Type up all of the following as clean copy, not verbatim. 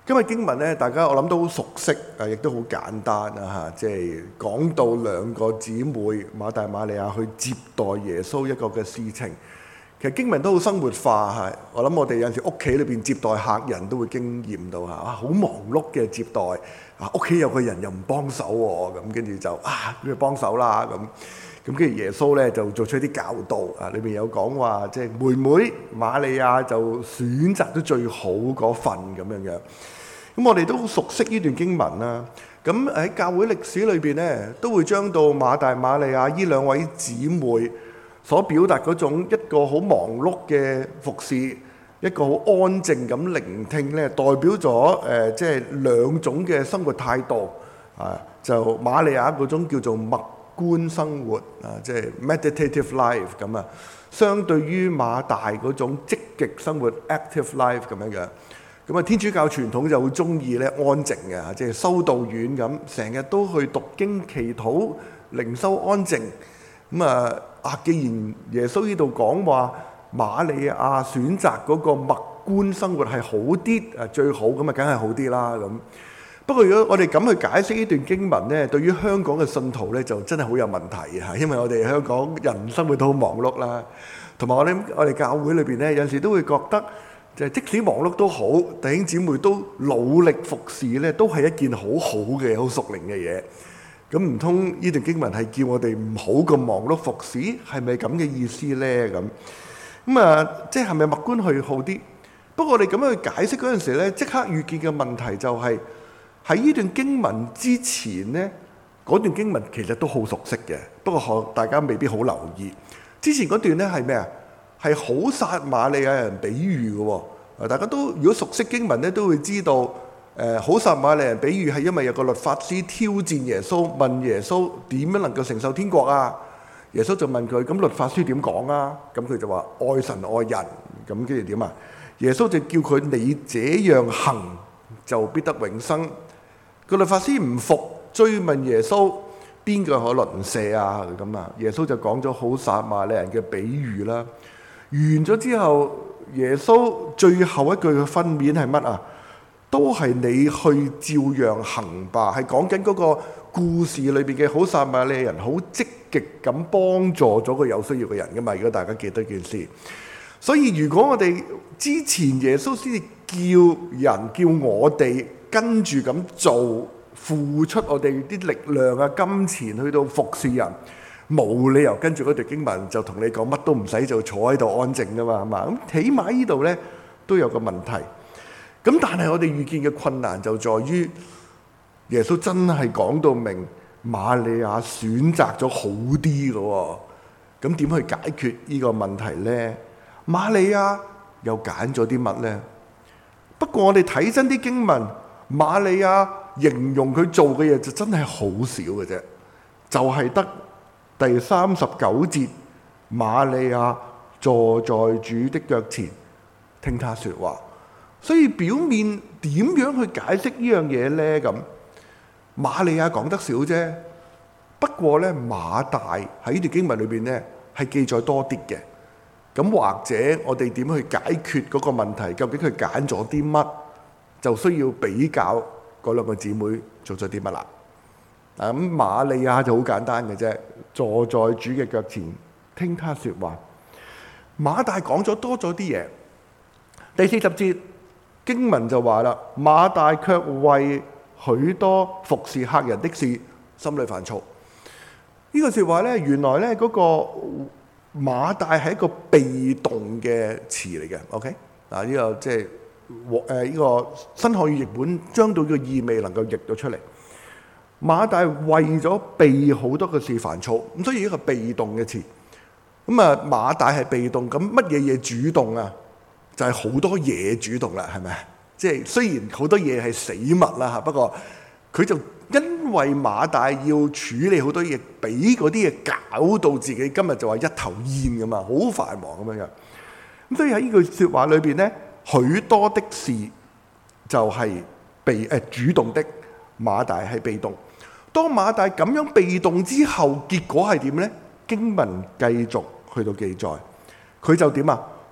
今日經文咧，大家我諗都好熟悉，亦都好簡單啊！即係講到兩個姊妹馬大馬利亞去接待耶穌一個嘅事情。其實經文都好生活化嚇，我諗我哋有陣時屋企裏邊接待客人都會經驗到嚇，好忙碌嘅接待啊！屋企有個人又唔幫手喎，咁跟住就佢幫手啦咁。咁跟住耶穌咧就做出一啲教導啊，裏邊有講話，即係妹妹瑪利亞就選擇咗最好嗰份咁樣樣。咁我哋都好熟悉呢段經文啦。咁喺教會歷史裏邊咧，都會將到馬大馬利亞呢兩位姊妹所表達嗰種一個好忙碌嘅服侍，一個好安靜咁聆聽咧，代表咗即係兩種嘅生活態度啊。就瑪利亞嗰種叫做默觀生活啊，即係 meditative life 咁啊，相對於馬大嗰種積極生活 active life 咁樣樣。咁啊，天主教傳統就好中意咧安靜嘅，即係修道院咁，成日都去讀經祈禱、靈修安靜。咁既然耶穌呢度講話瑪利亞選擇嗰個默觀生活係好啲最好，咁梗係好啲啦咁。不過如果我哋咁去解釋呢段經文咧，對於香港嘅信徒咧就真係好有問題嚇，因為我哋香港人生活都好忙碌啦，同埋我哋教會裏邊咧有陣時都會覺得，就即使忙碌都好，弟兄姊妹都努力服侍咧，都係一件好好嘅、好屬靈嘅嘢。咁唔通呢段經文係叫我哋唔好咁忙碌服侍，係咪咁嘅意思咧？即係咪默觀去好啲？不過我哋咁樣去解釋嗰陣時咧，即刻遇見嘅問題就係喺呢段經文之前咧，嗰段經文其實都好熟悉嘅，不過大家未必好留意。之前嗰段咧係咩啊？係好撒瑪利亞人比喻嘅喎。大家都如果熟悉經文咧，都會知道好撒瑪利亞人比喻係因為有個律法師挑戰耶穌，問耶穌點樣能夠承受天國啊？耶穌就問佢：咁律法書點講啊？咁佢就話愛神愛人。咁跟住點啊？耶穌就叫佢你這樣行就必得永生。個律法師唔服，追問耶穌邊個可鄰舍啊？咁啊，耶穌就講咗好撒瑪利亞人嘅比喻啦。完咗之後，耶穌最後一句嘅分娩係乜啊？都係你去照樣行吧，係講緊嗰個故事裏邊嘅好撒瑪利亞人好積極咁幫助咗個有需要嘅人噶嘛。如果大家記得件事，所以如果我哋之前耶穌先至叫我哋跟住咁做，付出我哋啲力量啊、金錢去到服侍人，冇理由跟住嗰段經文就同你講乜都唔使做，坐喺度安靜噶嘛，係嘛？咁起碼呢度呢都有個問題。咁但係我哋遇見嘅困難就在於耶穌真係講到明瑪利亞選擇咗好啲嘅喎。咁點去解決呢個問題呢？瑪利亞又揀咗啲乜呢？不過我哋睇真啲經文，瑪利亞形容佢做嘅嘢就真係好少嘅啫，就係得第39節，瑪利亞坐在主的腳前，聽他說話。所以表面點樣去解釋呢樣嘢呢？咁瑪利亞講得少啫，不過呢，馬大喺呢段經文裏邊呢係記載多啲嘅。咁或者我哋點去解決嗰個問題？究竟佢揀咗啲乜？就需要比較嗰兩個姊妹做咗啲乜啦。咁瑪利亞就好簡單嘅啫，坐在主嘅腳前聽他說話。馬大講咗多咗啲嘢。第40節經文就話啦，馬大卻為許多服侍客人的事心裏煩躁。呢個說話呢，原來呢嗰個馬大係一個被動嘅詞嚟嘅。OK 嗱，呢個即係呢個新漢語譯本將到個意味能夠譯到出嚟。馬大為咗被好多嘅事煩躁，咁所以一個被動嘅詞。馬大係被動，咁乜嘢嘢主動啊？就係好多嘢主動啦，係咪？即係雖然好多嘢係死物啦嚇，不過佢就因為馬大要處理好多嘢，俾嗰啲嘢搞到自己今日就話一頭煙咁嘛，好繁忙咁樣樣。咁所以喺呢句説話裏邊呢，許多的事就係主動的，馬大係被動。當馬大咁樣被動之後，結果係點呢？經文繼續去到記載，佢就點啊？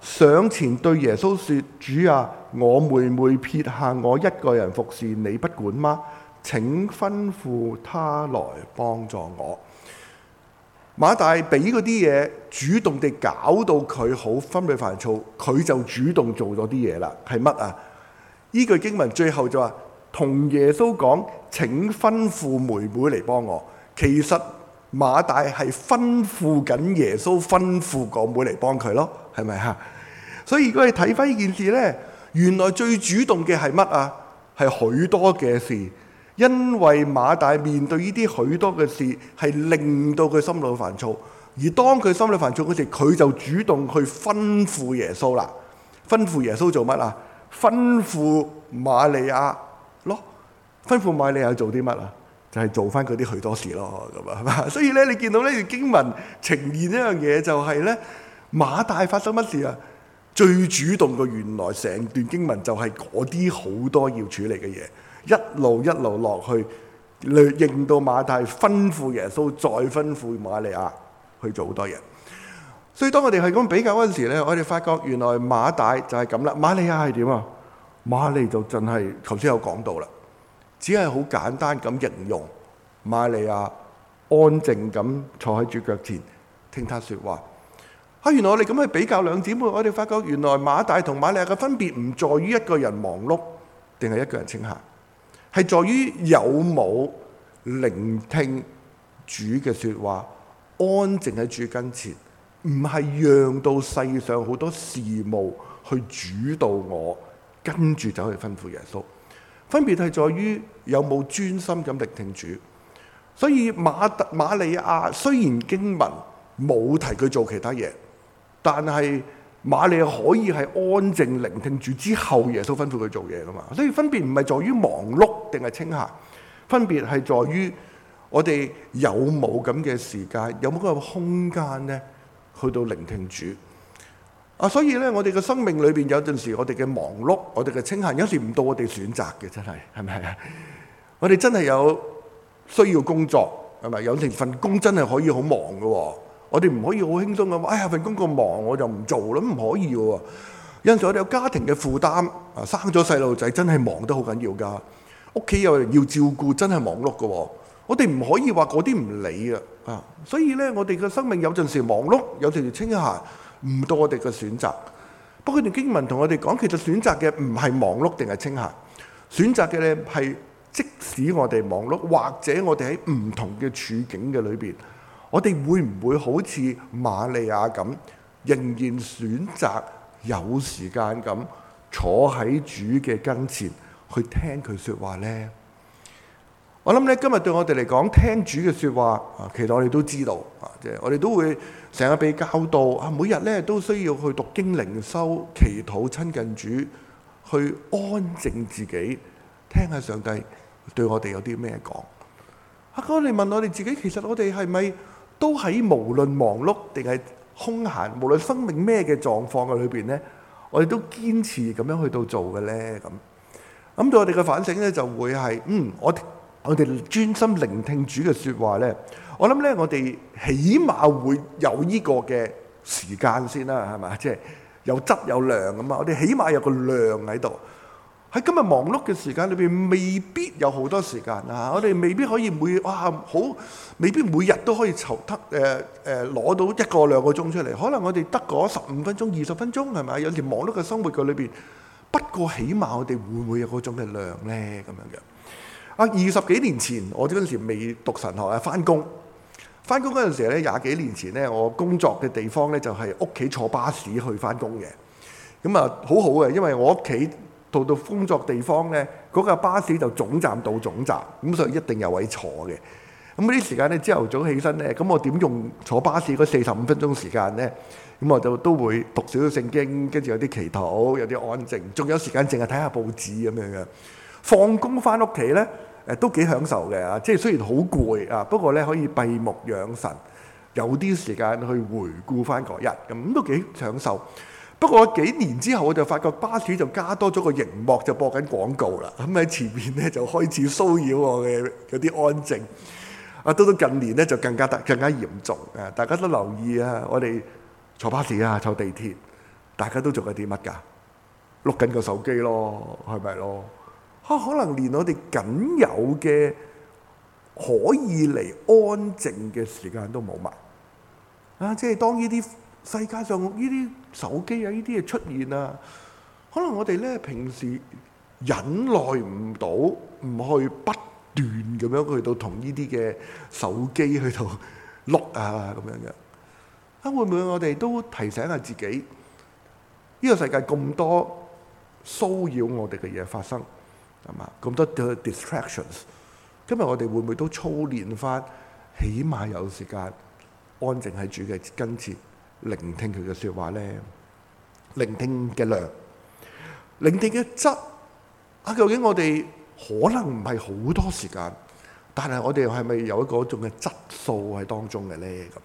上前對耶穌說：主啊，我妹妹撇下我一個人服侍你，不管嗎？請吩咐她來幫助我。馬大俾嗰啲嘢主動地搞到佢好分慮煩躁，佢就主動做咗啲嘢啦。係乜啊？依句經文最後就話同耶穌講：請吩咐妹妹嚟幫我。其實馬大係吩咐緊耶穌吩咐個妹嚟幫佢咯，係咪啊？所以如果你睇翻呢件事呢，原來最主動嘅係乜啊？係許多嘅事，因為馬大面對呢啲許多嘅事，係令到佢心裏煩躁。而當佢心裏煩躁嗰時，佢就主動去吩咐耶穌啦。吩咐耶穌做乜啊？吩咐瑪利亞咯。吩咐瑪利亞做啲乜啊？就係做翻嗰啲許多事咯，咁啊，係嘛？所以咧，你見到呢段經文呈現一樣嘢，就係咧，馬大發生乜事啊？最主動嘅，原來成段經文就係嗰啲好多要處理嘅嘢，一路落去，令到馬大吩咐耶穌，再吩咐瑪利亞去做好多嘢。所以當我哋係咁比較嗰陣時咧，我哋發覺原來馬大就係咁啦，瑪利亞係點啊？瑪利就真係頭先有講到啦。只係好簡單咁形容瑪利亞安靜咁坐喺主腳前聽他說話。原來我哋咁去比較兩姊妹，我哋發覺原來馬大同瑪利亞嘅分別唔在於一個人忙碌定係一個人清閒，係在於有冇聆聽主嘅說話，安靜喺主跟前，唔係讓到世上好多事務去主導我，跟住走去吩咐耶穌。分別係在於有冇專心咁聆聽主。所以瑪利亞雖然經文冇提佢做其他嘢，但係瑪利亞可以係安靜聆聽主之後，耶穌吩咐佢做嘢噶嘛。所以分別唔係在於忙碌定係清閒，分別係在於我哋有冇咁嘅時間，有冇嗰個空間咧，去到聆聽主。所以咧，我哋嘅生命裏邊有陣時，我哋嘅忙碌，我哋嘅清閒，有時唔到我哋選擇嘅，真係，係咪啊？我哋真係有需要工作，係咪？有時份工真係可以好忙嘅，我哋唔可以好輕鬆咁。哎呀，份工咁忙，我就唔做啦，唔可以嘅。有陣時我哋有家庭嘅負擔，生咗細路仔真係忙得好緊要㗎。屋企有人要照顧，真係忙碌嘅。我哋唔可以話嗰啲唔理啊。所以咧，我哋嘅生命有陣時忙碌，有陣時清閒。唔到我哋嘅選擇。不過段經文同我哋講，其實選擇嘅唔係忙碌定係清閒，選擇嘅咧係即使我哋忙碌，或者我哋喺唔同嘅處境嘅裏邊，我哋會唔會好似瑪利亞咁，仍然選擇有時間咁坐喺主嘅跟前去聽佢說話呢？我諗咧，今日對我哋嚟講，聽主嘅說話其實我哋都知道即係我哋都會成日被教導每日咧都需要去讀經靈修、祈禱、親近主，去安靜自己，聽下上帝對我哋有啲咩講。我哋問我哋自己，其實我哋係咪都喺無論忙碌定係空閒，無論生命咩嘅狀況嘅裏邊咧，我哋都堅持咁樣去到做嘅咧？咁對我哋嘅反省咧，就會係我哋專心聆聽主嘅說話咧，我諗咧，我哋起碼會有呢個嘅時間先啦，係咪？即係有質有量咁啊！我哋起碼有個量喺度。喺今日忙碌嘅時間裏邊，未必有好多時間啊！我哋未必可以未必每日都可以攞到1個2個鐘出嚟。可能我哋得嗰15分鐘、20分鐘，係咪？有時忙碌嘅生活嘅裏邊，不過起碼我哋會唔會有嗰種嘅量咧？咁樣嘅。20幾年前，我嗰陣時未讀神學啊，翻工嗰陣時咧，20幾年前咧，我工作嘅地方咧就係屋企坐巴士去翻工嘅。咁好好嘅，因為我屋企到工作地方咧，嗰架巴士就總站到總站，咁所以一定有位坐嘅。咁嗰啲時間咧，朝頭早起身咧，咁我點用坐巴士嗰45分鐘時間咧？咁我就都會讀少少聖經，跟住有啲祈禱，有啲安靜，仲有時間淨係睇下報紙咁樣嘅。放工翻屋企咧，都幾享受嘅，即係雖然好攰不過咧可以閉目養神，有啲時間去回顧翻嗰日，咁都幾享受。不過幾年之後，我就發覺巴士就加多咗個熒幕，就播緊廣告啦。咁喺前面咧就開始騷擾我嘅嗰啲安靜。到近年咧就更加嚴重。大家都留意我哋坐巴士坐地鐵， 大家都做緊啲乜㗎？碌緊個手機咯，係咪咯？可能連我哋僅有嘅可以嚟安靜嘅時間都冇埋。即係當呢啲世界上呢啲手機啊，呢啲嘢出現啊，可能我哋咧平時忍耐唔到，唔去不斷咁樣去到同呢啲嘅手機去到碌啊咁樣嘅。會唔會我哋都提醒下自己？呢個世界咁多騷擾我哋嘅嘢發生，係嘛？咁多嘅 distractions。今日我哋會唔會都操練翻，起碼有時間安靜喺主嘅跟前，聆聽佢嘅説話呢？聆聽嘅量，聆聽嘅質。究竟我哋可能唔係好多時間，但係我哋係咪有一個種嘅質素喺當中嘅呢？咁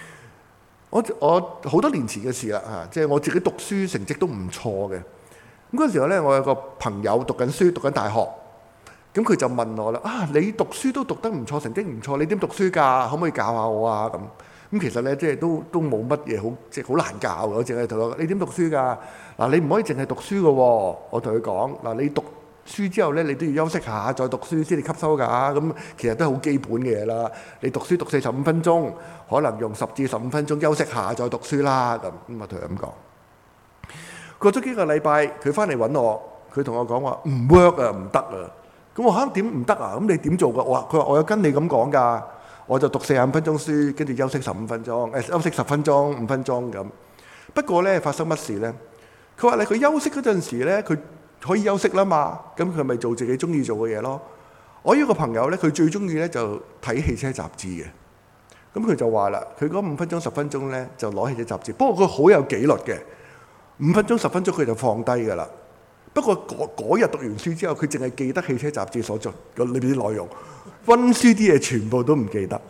我好多年前嘅事啦，即係我自己讀書成績都唔錯嘅。咁嗰陣時候咧，我有個朋友讀緊書，讀緊大學。咁佢就問我啦：你讀書都讀得唔錯，成績唔錯，你點讀書㗎？可唔可以教下我啊？咁其實咧，即係都冇乜嘢好，即係好難教嘅。我淨係同佢：你點讀書㗎？嗱，你唔可以淨係讀書嘅喎。我同佢講：嗱，你讀書之後咧，你都要休息下，再讀書先至吸收㗎。咁其實都係好基本嘅嘢啦。你讀書讀45分鐘，可能用10至15分鐘休息下，再讀書啦。咁我同佢咁講。過咗幾個禮拜，佢翻嚟揾我，佢同我講話唔 work 啊，唔得啊。咁我點唔得啊？咁你點做㗎？佢話我有跟你咁講㗎，我就讀45分鐘書，跟住休息15分鐘，休息10分鐘、5分鐘咁。不過咧，發生乜事咧？佢話佢休息嗰陣時咧，佢可以休息啦嘛，咁佢咪做自己中意做嘅嘢咯。我呢個朋友咧，佢最中意咧就睇汽車雜誌嘅。咁佢就話啦，佢嗰5分鐘、10分鐘咧就攞汽車雜誌，不過佢好有紀律嘅。5分鐘、10分鐘佢就放低㗎啦。不過嗰日讀完書之後，佢淨係記得汽車雜誌所做裏邊啲內容，溫書啲嘢全部都唔記得，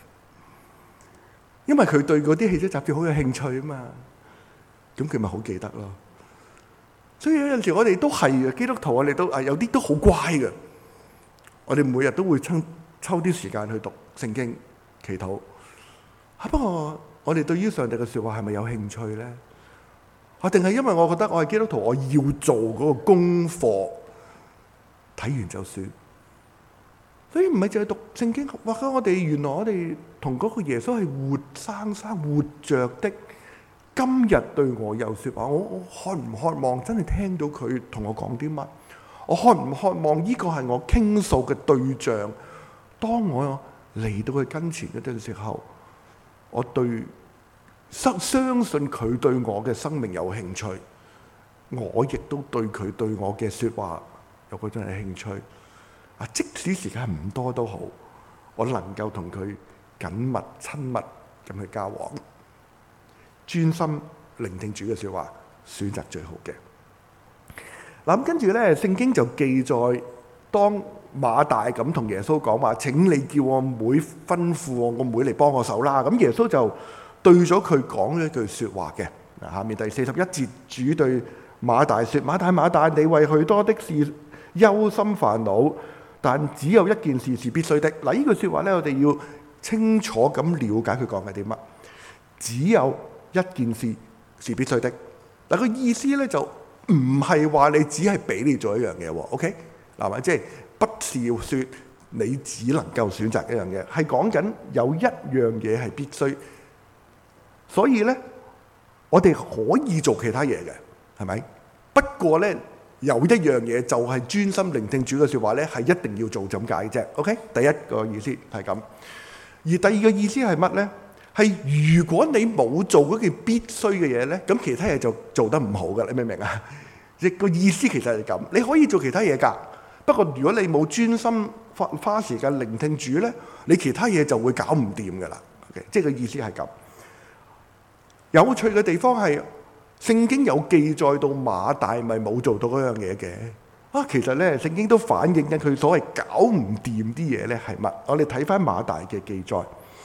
因為佢對嗰啲汽車雜誌好有興趣啊嘛。咁佢咪好記得咯。所以有陣時我哋都係嘅，基督徒我哋都有啲都好乖嘅。我哋每日都會抽啲時間去讀聖經、祈禱。不過我哋對於上帝嘅説話係咪有興趣咧？定係因為我覺得我係基督徒，我要做嗰個功課，睇完就算。所以唔係淨係讀聖經，或者我哋原來我哋同嗰個耶穌係活生生活着的。今日對我有説話，我渴唔渴望真係聽到佢同我講啲乜？我渴唔渴望呢個係我傾訴嘅對象？當我嚟到佢跟前嗰陣時候，我相信佢對我嘅生命有興趣，我亦都對佢對我嘅説話有嗰種嘅興趣。即使時間唔多都好，我能夠同佢緊密親密咁去交往，專心聆聽主嘅説話，選擇最好嘅。咁跟住咧，聖經就記載，當馬大咁同耶穌講話：請你叫我妹吩咐我妹嚟幫我手啦。咁耶穌就對咗佢講咗一句説話嘅。下面第41節，主對馬大說：馬大馬大，你為許多的事憂心煩惱，但只有一件事是必須的。呢句説話咧，我哋要清楚咁了解佢講嘅啲乜。只有一件事是必須的。個意思咧就唔係話你只係俾你做一樣嘢喎。OK， 嗱，即係不是要說你只能夠選擇一樣嘢，係講緊有一樣嘢係必須。所以咧，我哋可以做其他嘢嘅，係咪？不過咧，有一樣嘢就係專心聆聽主嘅説話咧，係一定要做咁解啫。OK， 第一個意思係咁，而第二個意思係乜咧？係如果你冇做嗰件必須嘅嘢咧，咁其他嘢就做得唔好噶。你明唔明啊？即個意思其實係咁，你可以做其他嘢㗎。不過如果你冇專心花時間聆聽主咧，你其他嘢就會搞唔掂㗎啦。OK， 即係個意思係咁。有趣嘅地方係聖經有記載到馬大咪冇做到嗰樣嘢嘅。其實咧聖經都反映緊佢所謂搞唔掂啲嘢咧係乜？我哋睇翻馬大嘅記載。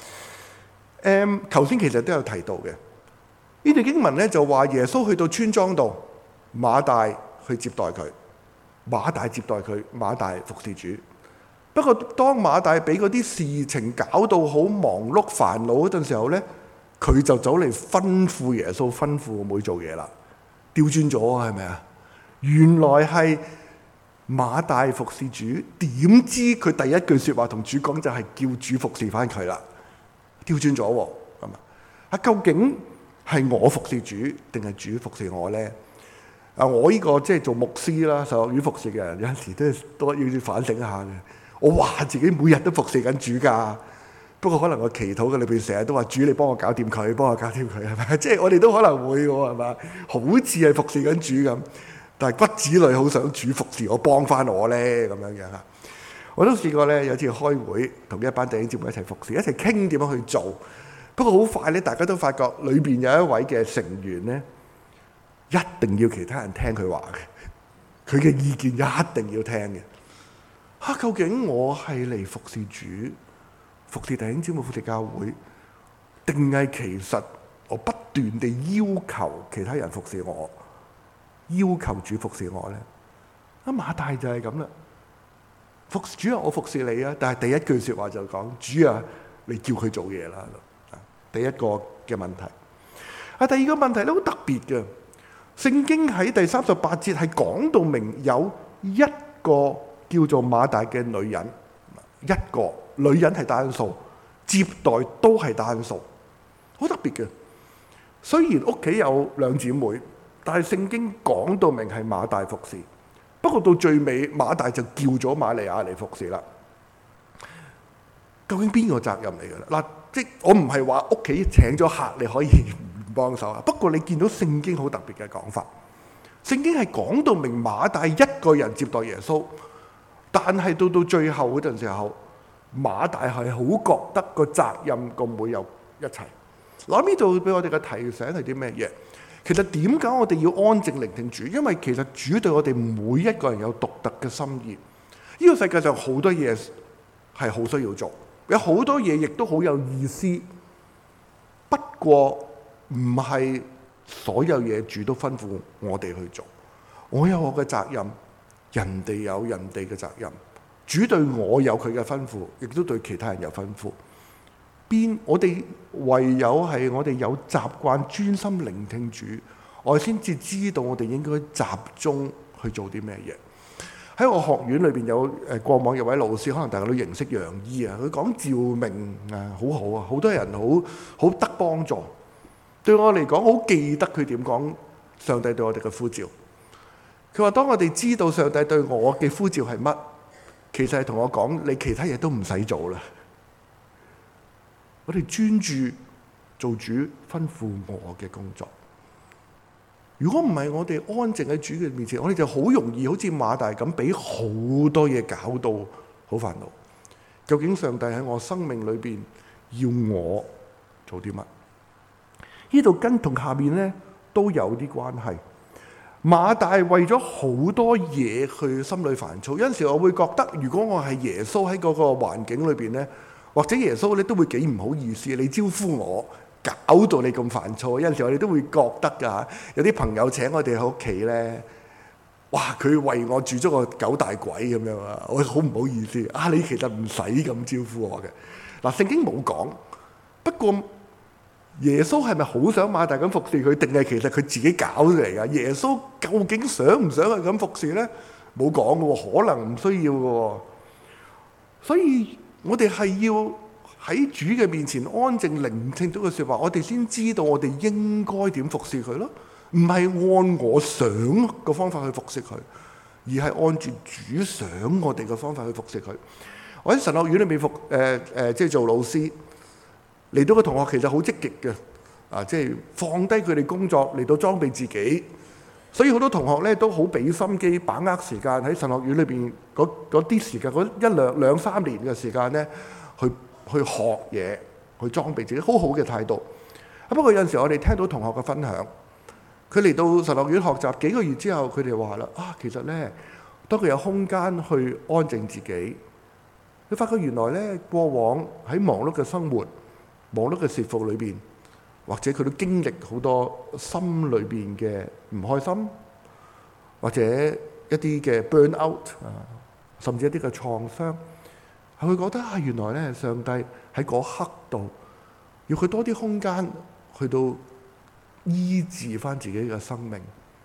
頭先其實都有提到嘅呢段經文咧，就話耶穌去到村莊度，馬大去接待佢，馬大接待佢，馬大服侍主。不過當馬大俾嗰啲事情搞到好忙碌煩惱嗰陣時候咧，佢就走嚟吩咐耶穌，吩咐我妹做嘢啦。 調轉咗啊，係咪啊？原來係馬大服侍主，點知佢第一句說話同主講就係叫主服侍翻佢啦，調轉咗喎，係嘛？究竟係我服侍主定係主服侍我呢？我呢個即係做牧師啦，神學院服侍嘅人，有陣時都要反省一下嘅。我話自己每日都服侍緊主㗎，不過可能我祈禱嘅裏邊成日都話主，你幫我搞掂佢，幫我搞掂佢，係咪？即係我哋都可能會喎，係嘛？好似係服侍緊主咁，但係骨子裏好想主服侍我，幫翻我咧咁樣樣嚇。我都試過咧，有次開會同一班弟兄姊妹一齊服侍，一齊傾點樣去做。不過好快咧，大家都發覺裏邊有一位嘅成員咧，一定要其他人聽佢話嘅，佢嘅意見一定要聽嘅。究竟我係嚟服侍主、服侍弟兄姊妹、服侍教會，定係其實我不斷地要求其他人服侍我，要求主服侍我呢？馬大就係咁啦，主啊，我服侍你啊，但係第一句説話就講主啊，你叫佢做嘢啦。第一個嘅問題。第二個問題咧好特別嘅，聖經喺第38節係講到明有一個叫做馬大嘅女人，一個女人係單數，接待都係單數，好特別嘅。雖然屋企有兩姊妹，但係聖經講到明係馬大服侍。不過到最尾，馬大就叫咗瑪利亞嚟服侍啦。究竟邊個責任嚟嘅咧？即我唔係話屋企請咗客你可以唔幫手啊。不過你見到聖經好特別嘅講法，聖經係講到明馬大一個人接待耶穌，但係到最後嗰陣時候，馬大係好覺得個責任個妹有一齊。嗱，呢度俾我哋嘅提醒係啲咩嘢？其實點解我哋要安靜聆聽主？因為其實主對我哋每一個人有獨特嘅心意。呢個世界上好多嘢係好需要做。有好多嘢亦都好有意思，不過唔係所有嘢主都吩咐我哋去做。我有我嘅責任，人哋有人哋嘅責任。主對我有佢嘅吩咐，亦都對其他人有吩咐。我哋唯有係我哋有習慣專心聆聽主，我先至知道我哋應該集中去做啲咩嘢。喺我學院裏邊有過往有位老師，可能大家都認識楊醫啊，佢講召命啊，好好啊，好多人好得幫助。對我嚟講，好記得佢點講上帝對我哋嘅呼召。佢話當我哋知道上帝對我嘅呼召係乜，其實係同我講你其他嘢都唔使做啦。我哋專注做主吩咐我嘅工作。如果唔係我哋安靜喺主嘅面前，我哋就好容易好似馬大咁，俾好多嘢搞到好煩惱。究竟上帝喺我生命裏邊要我做啲乜？呢度跟同下面呢都有啲關係。馬大為咗好多嘢去心裏煩躁。有陣時我會覺得，如果我係耶穌喺嗰個環境裏邊呢，或者耶穌咧都會幾唔好意思，你招呼我，搞到你咁煩躁。有陣時我哋都會覺得㗎，有啲朋友請我哋喺屋企咧，哇！佢為我煮咗個九大簋咁樣啊，我好唔好意思啊！你其實唔使咁招呼我嘅。嗱，聖經冇講，不過耶穌係咪好想馬大咁服侍佢，定係其實佢自己搞嚟㗎？耶穌究竟想唔想係咁服侍咧？冇講嘅喎，可能唔需要嘅喎。所以我哋係要喺主嘅面前安靜聆聽到嘅説話，我哋先知道我哋應該點服侍佢咯。唔係按我想嘅方法去服侍佢，而係按住主想我哋嘅方法去服侍佢。我喺神學院裏面即係做老師，嚟到嘅同學其實好積極嘅，即係放低佢哋工作嚟到裝備自己。所以好多同學咧都好俾心機，把握時間喺神學院裏邊嗰啲時間，嗰兩三年嘅時間咧，去學嘢，去裝備自己，好好嘅態度。不過有陣時我哋聽到同學嘅分享，佢嚟到神學院學習幾個月之後，佢哋話啦，其實咧，當佢有空間去安靜自己，佢發覺原來咧過往喺忙碌嘅生活、忙碌嘅事務裏邊，或者佢都經歷好多心裏邊嘅唔開心，或者一啲嘅 burn out 甚至一啲嘅創傷，係佢覺得原來咧上帝喺嗰刻度要佢多啲空間去到醫治翻自己嘅生命，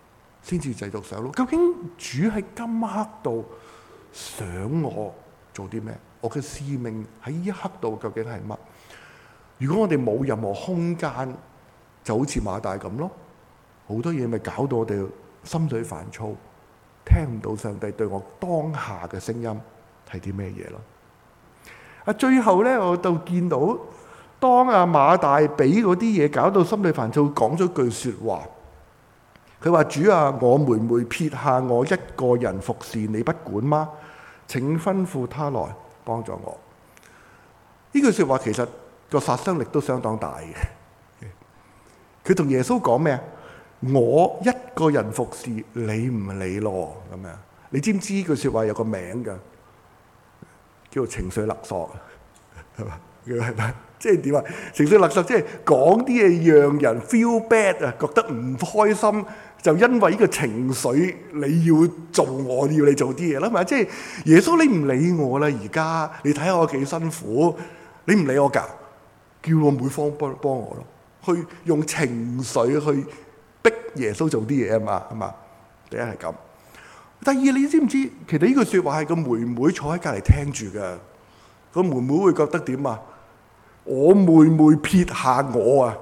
先至繼續上路。究竟主喺今刻度想我做啲咩？我嘅使命喺呢一刻度究竟係乜？如果我哋冇任何空間，就好似馬大咁咯，好多嘢咪搞到我哋心水煩躁，聽唔到上帝對我當下嘅聲音係啲咩嘢咯。最後咧，我就見到當阿馬大俾嗰啲嘢搞到心裏煩躁，講咗句說話，佢話：主啊，我妹妹撇下我一個人服侍，你不管嗎？請吩咐他來幫助我。呢句說話其實個殺傷力都相當大嘅。佢同耶穌講咩啊？我一個人服侍，你唔理咯咁樣。你知唔知呢句說話有個名噶？叫做情緒勒索，係嘛？係咪？即係點啊？情緒勒索即係講啲嘢讓人 feel bad 啊，覺得唔開心，就因為呢個情緒你要做我要你做啲嘢啦嘛。即係耶穌你唔理我啦，而家你睇下我幾辛苦，你唔理我㗎，叫我每方幫我咯，去用情緒去逼耶穌做啲嘢啊嘛，係嘛？第一係咁。第二，你知唔知其實呢句説話係個妹妹坐喺隔離聽住嘅，個妹妹會覺得點啊？我妹妹撇下我啊，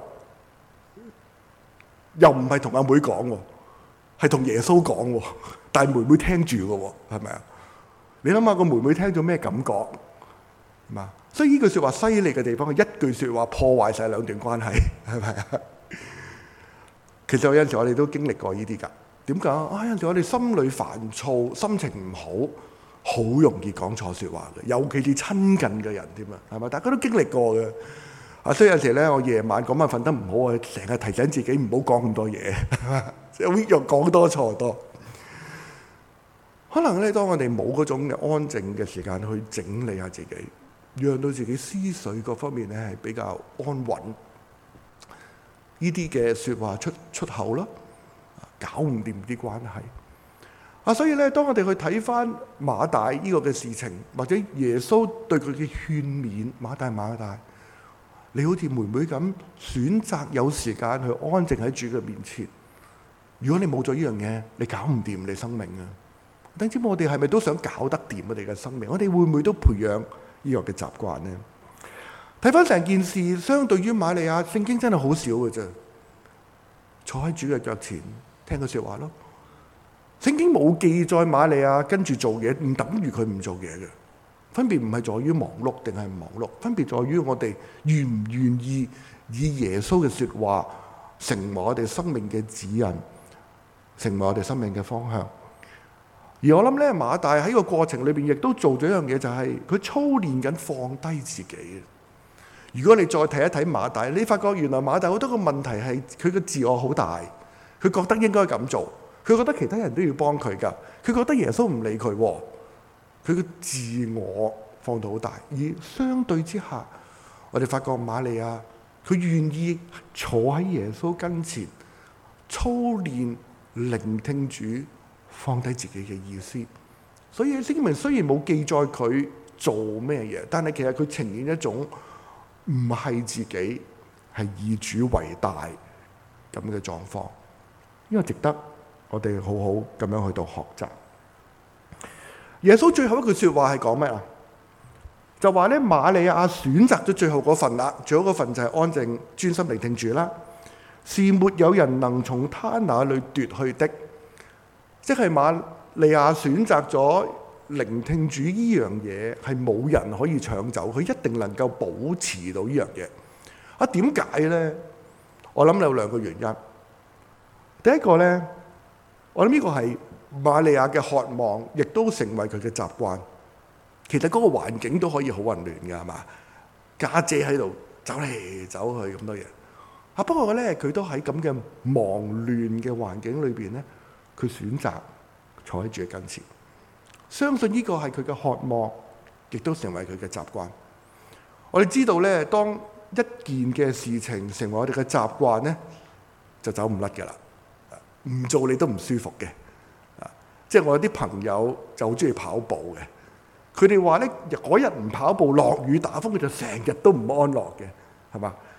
又唔係同阿妹講喎，係同耶穌講喎，但係妹妹聽住嘅喎，係咪啊？你諗下個妹妹聽咗咩感覺？係嘛？所以呢句説話犀利嘅地方係一句説話破壞晒兩段關係，係咪啊？其實有陣時我哋都經歷過呢啲㗎。點解啊？有陣時我哋心裏煩躁，心情唔好，好容易講錯説話嘅，尤其是親近嘅人添啊，係咪？大家都經歷過嘅。所以有陣時咧，我夜晚嗰晚瞓得唔好啊，成日提醒自己唔好講咁多嘢，又講多錯多。可能咧，當我哋冇嗰種嘅安靜嘅時間去整理下自己，讓到自己思緒各方面咧係比較安穩，呢啲嘅説話出口啦。搞唔掂啲關係所以咧，當我哋去睇翻馬大呢個嘅事情，或者耶穌對佢嘅勸勉，馬大，你好似妹妹咁選擇有時間去安靜喺主嘅面前。如果你冇咗呢樣嘢，你搞唔掂你生命啊！等知我哋係咪都想搞得掂我哋嘅生命？我哋會唔會都培養呢個嘅習慣呢？睇翻成件事，相對於瑪利亞，聖經真係好少嘅啫，坐喺主嘅腳前。聽佢說話咯，聖經冇記載瑪利亞跟住做嘢，唔等於佢唔做嘢嘅。分別唔係在於忙碌定係唔忙碌，分別在於我哋願唔願意以耶穌嘅說話成為我哋生命嘅指引，成為我哋生命嘅方向。而我諗咧，馬大喺個過程裏邊亦都做咗一樣嘢，就係佢操練緊放低自己。如果你再睇一睇馬大，你發覺原來馬大好多個問題係佢嘅自我好大。佢覺得應該咁做，佢覺得其他人都要幫佢㗎，佢覺得耶穌唔理佢，佢嘅自我放到好大。而相對之下，我哋發覺瑪利亞佢願意坐喺耶穌跟前，操練聆聽主，放低自己嘅意思。所以聖經雖然冇記載佢做咩嘢，但係其實佢呈現一種唔係自己，係以主為大咁嘅狀況。呢個值得我哋好好咁樣去到學習。耶穌最後一句說話係講咩啊？就話咧，瑪利亞選擇咗最後嗰份啦，最後嗰份就係安靜專心聆聽主啦，是沒有人能從他那裏奪去的。即係瑪利亞選擇咗聆聽主呢樣嘢，係冇人可以搶走，佢一定能夠保持到呢樣嘢。點解呢？我諗有兩個原因。第一個呢，我諗呢個係瑪利亞嘅渴望，亦都成為佢嘅習慣。其實嗰個環境都可以好混亂嘅，係嘛？家姐喺度走嚟走去咁多嘢。不過呢，佢都喺咁嘅忙亂嘅環境裏邊呢，佢選擇坐喺主嘅跟前。相信呢個係佢嘅渴望，亦都成為佢嘅習慣。我哋知道呢，當一件嘅事情成為我哋嘅習慣呢，就走唔甩嘅啦。唔做你都唔舒服嘅，即係我有啲朋友就好中意跑步嘅，佢哋話咧嗰日唔跑步，落雨打風，佢就成日都唔安樂嘅，係嘛？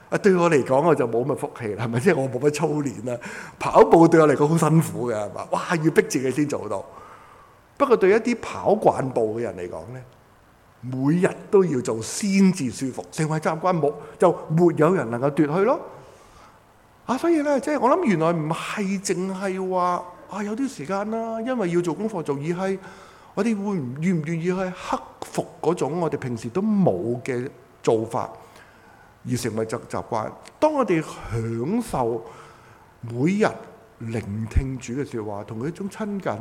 對我嚟講我就冇乜福氣啦，係咪？即係我冇乜操練啦。跑步對我嚟講好辛苦嘅，係嘛？哇，要逼自己先做到。不過對一啲跑慣步嘅人嚟講呢，每日都要做先至舒服，成為習慣，就沒有人能夠奪去咯。所以呢，即係我諗原來唔係淨係話有啲時間啦，因為要做功課做，而係我哋願唔願意去克服嗰種我哋平時都冇嘅做法，而成為習慣。當我哋享受每日聆聽主嘅説話，同佢一種親近，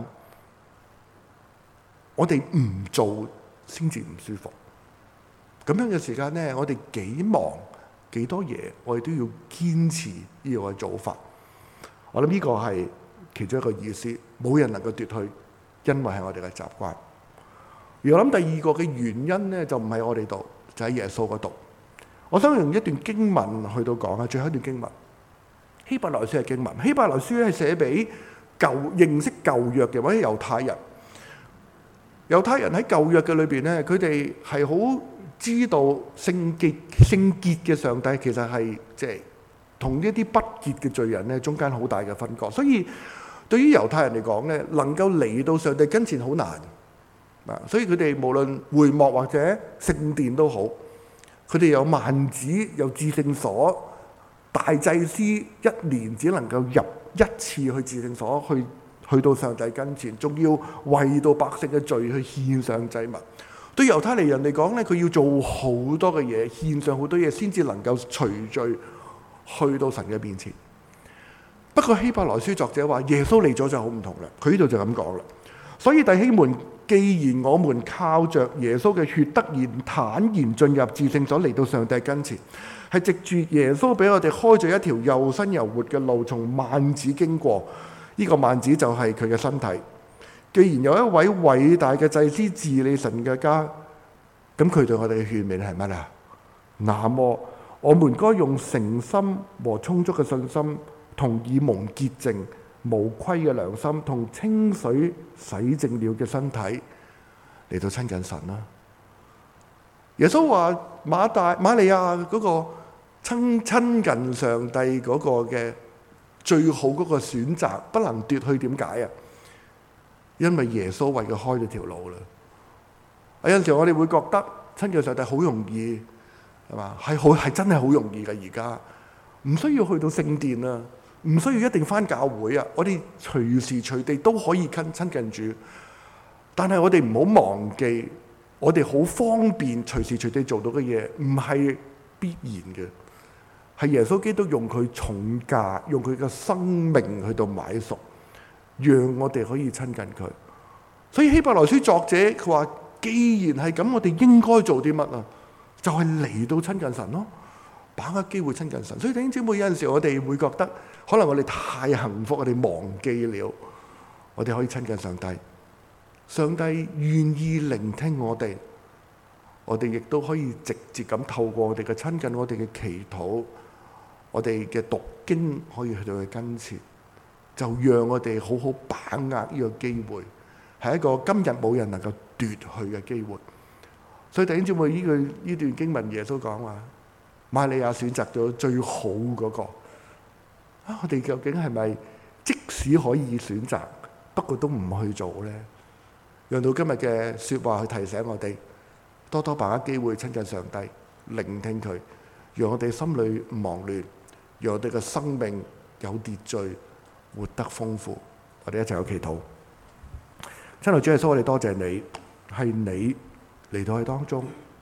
我哋唔做先至唔舒服。咁樣嘅時間呢，我哋幾忙幾多嘢，我哋都要堅持呢個做法。我諗呢個係其中一個意思，冇人能夠奪去，因為係我哋嘅習慣。而我諗第二個嘅原因呢，就唔喺我哋度，就喺耶穌嗰度。我想用一段經文去到講啊，最後一段經文，希伯來書嘅經文。希伯來書係寫俾認識舊約嘅或者猶太人。猶太人喺舊約嘅裏邊呢，佢哋係好知道聖潔嘅上帝其實係即係同一啲不潔嘅罪人呢中間好大嘅分割。所以對於猶太人嚟講呢，能夠嚟到上帝跟前好難。所以佢哋無論會幕或者聖殿都好，佢哋有幔子，有至聖所，大祭司一年只能夠入一次去至聖所，去到上帝跟前，仲要為到百姓嘅罪去獻上祭物。對猶太人嚟講呢，佢要做好多嘅嘢，獻上好多嘢，先至能夠除罪去到神嘅面前。不過希伯來書作者話耶穌嚟咗就好唔同啦，佢呢度就咁講啦。所以弟兄們，既然我們靠着耶穌嘅血得以坦然進入至聖所，嚟到上帝跟前，係藉住耶穌俾我哋開咗一條又新又活嘅路，從幔子經過。呢個幔子就係佢嘅身體。既然有一位偉大嘅祭司治理神嘅家，咁佢對我哋嘅勸勉係乜啊？那麼我們該用誠心和充足嘅信心，同以蒙潔淨無虧嘅良心，同清水洗淨了嘅身體嚟到親近神啦。耶穌話瑪利亞嗰個親近上帝嗰個嘅最好嗰個選擇不能奪去，點解啊？因為耶穌為佢開咗條路啦。有陣時我哋會覺得親近上帝好容易，係嘛？係真係好容易嘅。而家唔需要去到聖殿啊，唔需要一定返教會啊，我哋隨時隨地都可以親近主。但係我哋唔好忘記，我哋好方便隨時隨地做到嘅嘢，唔係必然嘅。係耶穌基督用佢重價，用佢嘅生命去到買贖，讓我哋可以親近佢。所以希伯來書作者佢話，既然係咁，我哋應該做啲乜啊？就係嚟到親近神咯，把握機會親近神。所以弟兄姊妹，有陣時我哋會覺得，可能我哋太幸福，我哋忘記了我哋可以親近上帝。上帝願意聆聽我哋，我哋亦都可以直接咁透過我哋嘅親近，我哋嘅祈禱，我哋嘅讀經，可以去到佢跟前，就讓我哋好好把握呢個機會，係一個今日冇人能夠奪去嘅機會。所以弟兄姊妹，呢段經文耶穌講話，瑪利亞選擇咗最好嗰個。我哋究竟係咪即使可以選擇，不過都唔去做呢？讓到今日嘅說話去提醒我哋，多多把握機會親近上帝，聆聽佢，讓我哋心裏唔忙亂，讓我哋嘅生命有秩序，活得豐富。我哋一齊去祈禱。親愛主耶穌，我哋多謝你，係你嚟到喺當中，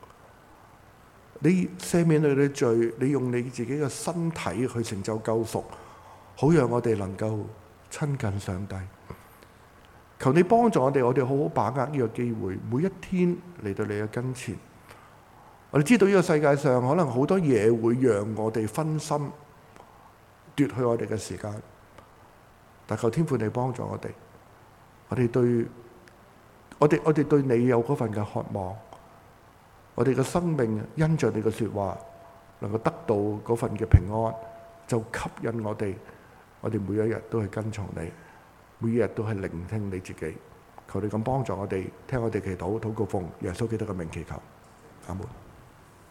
你赦免你哋嘅罪，你用你自己嘅身體去成就救贖，好讓我哋能夠親近上帝。求你幫助我哋，我哋好好把握呢個機會，每一天嚟到你嘅跟前。我哋知道呢個世界上可能好多嘢會讓我哋分心，奪去我哋嘅時間。但求天父你幫助我哋，我哋對你有嗰份嘅渴望，我哋嘅生命因着你嘅說話，能夠得到嗰份嘅平安，就吸引我哋每一日都係跟從你。每一日都係聆聽你自己，求你咁幫助我哋，聽我哋祈禱，禱告奉耶穌基督嘅名祈求，阿門。